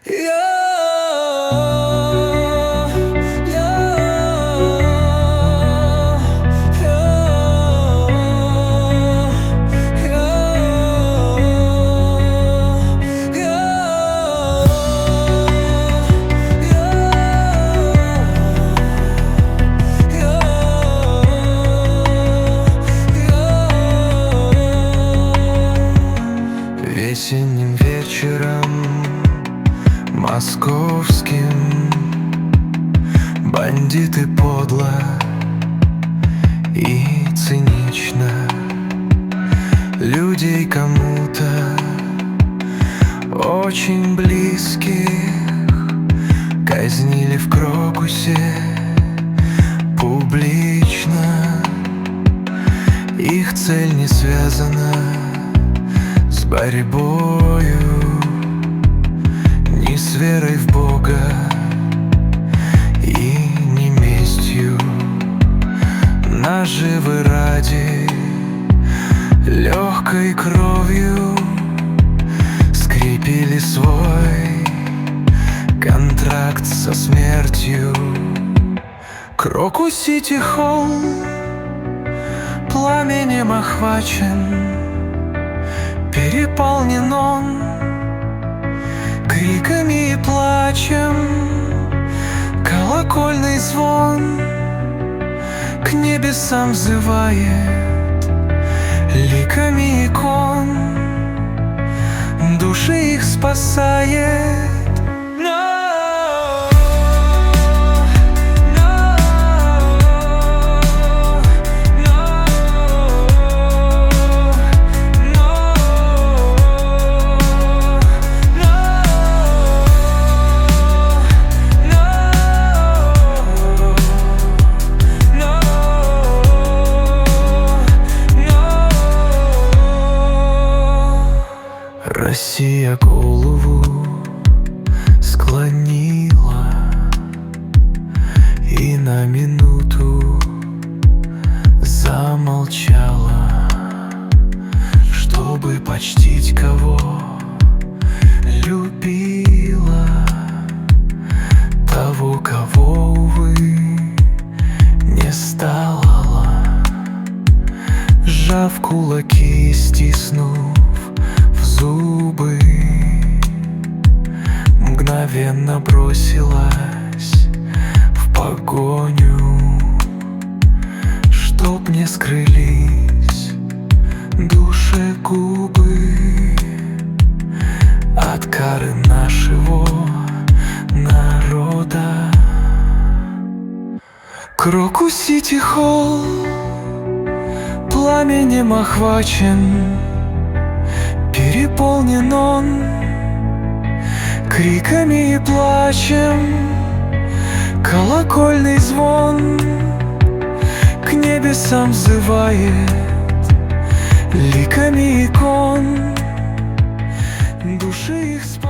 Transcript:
Весенним вечером московским бандиты подло и цинично людей кому-то очень близких казнили в Крокусе публично. Их цель не связана с борьбою, ни с верой в Бога и не местью. Наживы ради легкой кровью скрепили свой контракт со смертью. Крокус-Сити Холл пламенем охвачен, переполнен он криками и плачем. Колокольный звон к небесам взывает ликами икон, души их спасает. Россия голову склонила и на минуту замолчала, чтобы почтить кого любила, того, кого, увы, не стало. Сжав кулаки и стиснув зубы, мгновенно бросилась в погоню, чтоб не скрылись душегубы от кары нашего народа. Крокус-Сити Холл пламенем охвачен, переполнен он криками и плачем. Колокольный звон к небесам взывает ликами икон, души их спасает.